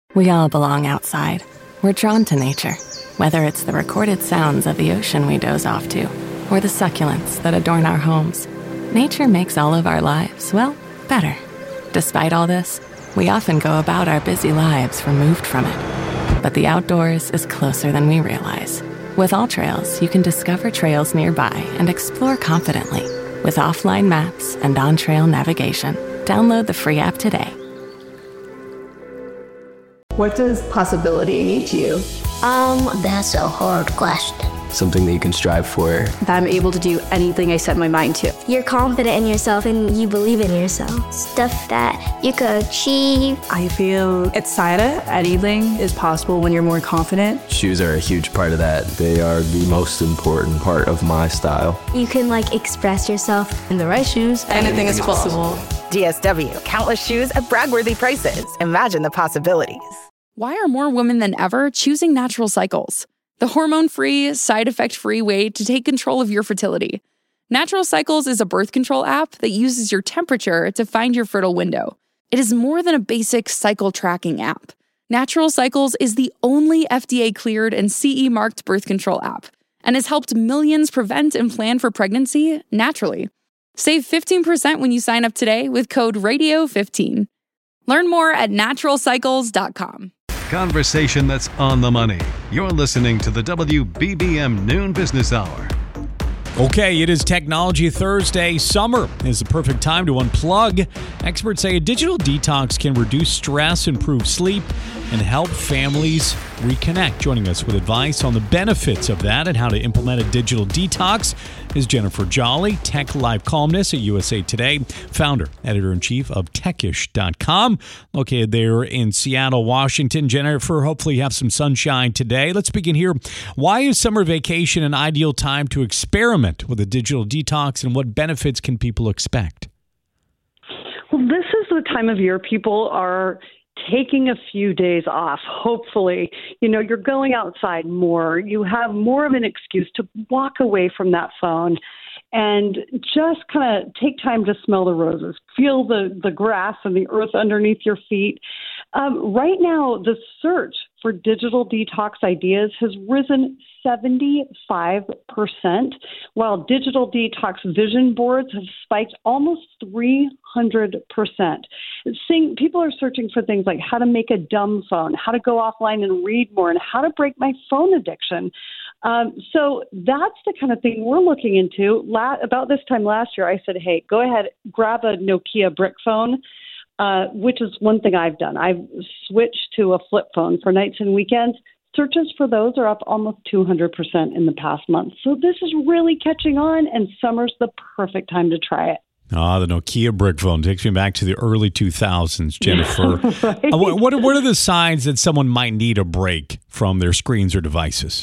We all belong outside. We're drawn to nature, whether it's the recorded sounds of the ocean we doze off to, or the succulents that adorn our homes. Nature makes all of our lives, well, better. Despite all this, we often go about our busy lives removed from it. But the outdoors is closer than we realize. With AllTrails, you can discover trails nearby and explore confidently. With offline maps and on-trail navigation, download the free app today. What does possibility mean to you? That's a hard question. Something that you can strive for. That I'm able to do anything I set my mind to. You're confident in yourself and you believe in yourself. Stuff that you could achieve. I feel excited. Anything is possible when you're more confident. Shoes are a huge part of that. They are the most important part of my style. You can express yourself. In the right shoes, anything is possible. DSW, countless shoes at brag-worthy prices. Imagine the possibilities. Why are more women than ever choosing Natural Cycles? The hormone-free, side-effect-free way to take control of your fertility. Natural Cycles is a birth control app that uses your temperature to find your fertile window. It is more than a basic cycle tracking app. Natural Cycles is the only FDA-cleared and CE-marked birth control app and has helped millions prevent and plan for pregnancy naturally. Save 15% when you sign up today with code RADIO15. Learn more at naturalcycles.com. Conversation that's on the money. You're listening to the WBBM Noon Business Hour. Okay, it is Technology Thursday. Summer is the perfect time to unplug. Experts say a digital detox can reduce stress, improve sleep, and help families reconnect. Joining us with advice on the benefits of that and how to implement a digital detox is Jennifer Jolly, tech life columnist at USA Today, founder, editor-in-chief of techish.com, located there in Seattle, Washington. Jennifer, hopefully you have some sunshine today. Let's begin here. Why is summer vacation an ideal time to experiment with a digital detox, and what benefits can people expect? Well, this is the time of year people are taking a few days off. Hopefully, you're going outside more. You have more of an excuse to walk away from that phone and just kind of take time to smell the roses, feel the grass and the earth underneath your feet. Right now, the search for digital detox ideas has risen 75%, while digital detox vision boards have spiked almost 300%. People are searching for things like how to make a dumb phone, how to go offline and read more, and how to break my phone addiction. So that's the kind of thing we're looking into. About this time last year, I said, hey, go ahead, grab a Nokia brick phone, which is one thing I've done. I've switched to a flip phone for nights and weekends. Searches for those are up almost 200% in the past month. So this is really catching on, and summer's the perfect time to try it. The Nokia brick phone takes me back to the early 2000s, Jennifer. Right? What are the signs that someone might need a break from their screens or devices?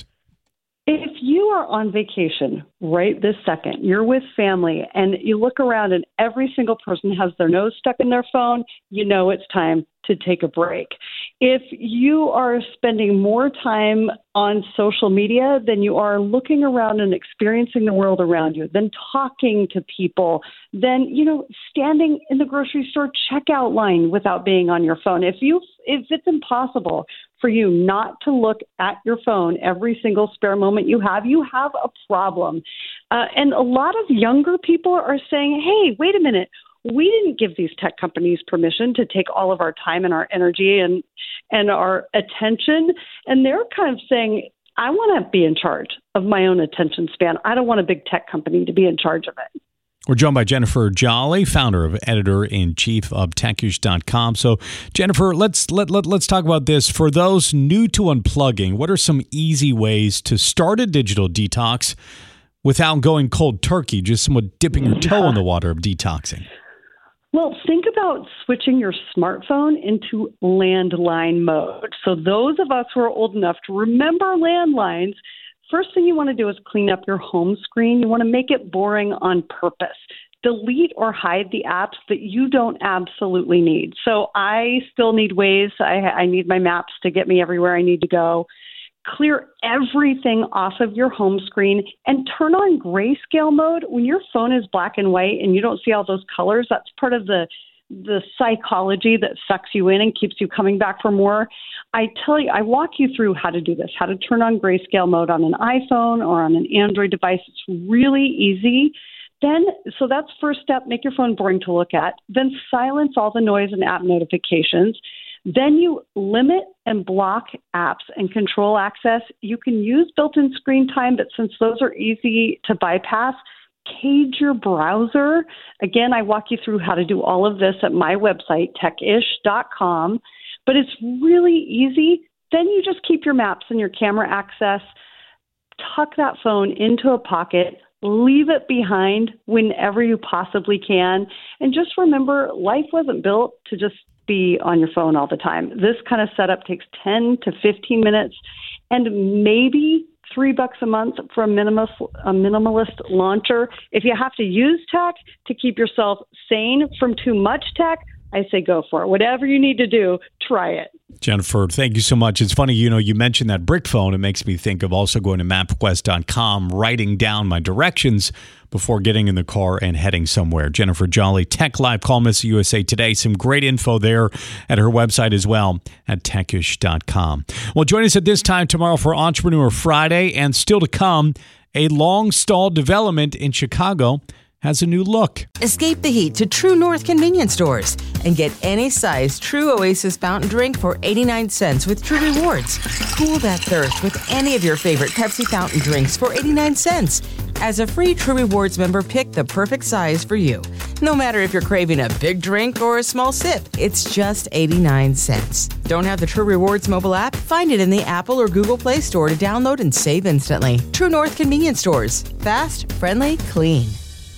If you are on vacation right this second, you're with family, and you look around and every single person has their nose stuck in their phone, it's time to take a break. If you are spending more time on social media than you are looking around and experiencing the world around you, then talking to people, then, standing in the grocery store checkout line without being on your phone. If it's impossible for you not to look at your phone every single spare moment you have a problem. And a lot of younger people are saying, hey, wait a minute. We didn't give these tech companies permission to take all of our time and our energy and our attention. And they're kind of saying, I want to be in charge of my own attention span. I don't want a big tech company to be in charge of it. We're joined by Jennifer Jolly, founder of editor-in-chief of techish.com. So, Jennifer, let's talk about this. For those new to unplugging, what are some easy ways to start a digital detox without going cold turkey, just somewhat dipping your toe in the water of detoxing? Well, think about switching your smartphone into landline mode. So those of us who are old enough to remember landlines, first thing you want to do is clean up your home screen. You want to make it boring on purpose. Delete or hide the apps that you don't absolutely need. So I still need Waze. I need my maps to get me everywhere I need to go. Clear everything off of your home screen and turn on grayscale mode. When your phone is black and white and you don't see all those colors, that's part of the the psychology that sucks you in and keeps you coming back for more. I tell you, I walk you through how to do this, how to turn on grayscale mode on an iPhone or on an Android device. It's really easy. So that's first step, make your phone boring to look at. Then silence all the noise and app notifications. Then you limit and block apps and control access. You can use built-in screen time, but since those are easy to bypass, cage your browser. Again, I walk you through how to do all of this at my website, techish.com, but it's really easy. Then you just keep your maps and your camera access, tuck that phone into a pocket, leave it behind whenever you possibly can, and just remember, life wasn't built to just be on your phone all the time. This kind of setup takes 10 to 15 minutes and maybe $3 a month for a minimalist launcher. If you have to use tech to keep yourself sane from too much tech, I say go for it. Whatever you need to do, try it. Jennifer, thank you so much. It's funny, you mentioned that brick phone. It makes me think of also going to MapQuest.com, writing down my directions before getting in the car and heading somewhere. Jennifer Jolly, Tech Live columnist at USA Today. Some great info there at her website as well at techish.com. Well, join us at this time tomorrow for Entrepreneur Friday, and still to come, a long-stalled development in Chicago has a new look. Escape the heat to True North convenience stores and get any size True Oasis fountain drink for 89 cents with True Rewards. Cool that thirst with any of your favorite Pepsi fountain drinks for 89 cents. As a free True Rewards member, pick the perfect size for you. No matter if you're craving a big drink or a small sip, it's just 89 cents. Don't have the True Rewards mobile app? Find it in the Apple or Google Play Store to download and save instantly. True North convenience stores. Fast, friendly, clean.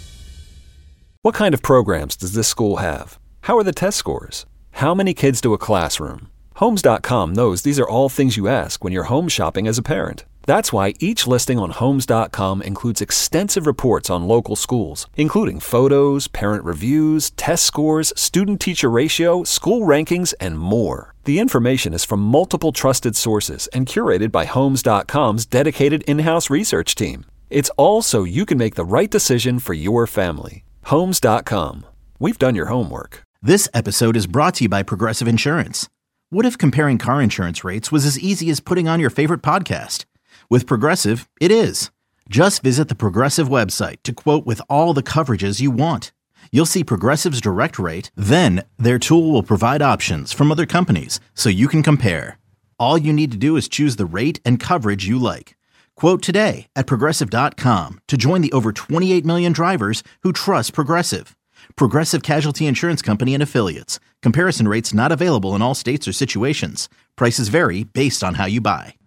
What kind of programs does this school have? How are the test scores? How many kids do a classroom? Homes.com knows these are all things you ask when you're home shopping as a parent. That's why each listing on Homes.com includes extensive reports on local schools, including photos, parent reviews, test scores, student-teacher ratio, school rankings, and more. The information is from multiple trusted sources and curated by Homes.com's dedicated in-house research team. It's all so you can make the right decision for your family. Homes.com. We've done your homework. This episode is brought to you by Progressive Insurance. What if comparing car insurance rates was as easy as putting on your favorite podcast? With Progressive, it is. Just visit the Progressive website to quote with all the coverages you want. You'll see Progressive's direct rate, then their tool will provide options from other companies so you can compare. All you need to do is choose the rate and coverage you like. Quote today at Progressive.com to join the over 28 million drivers who trust Progressive. Progressive Casualty Insurance Company and Affiliates. Comparison rates not available in all states or situations. Prices vary based on how you buy.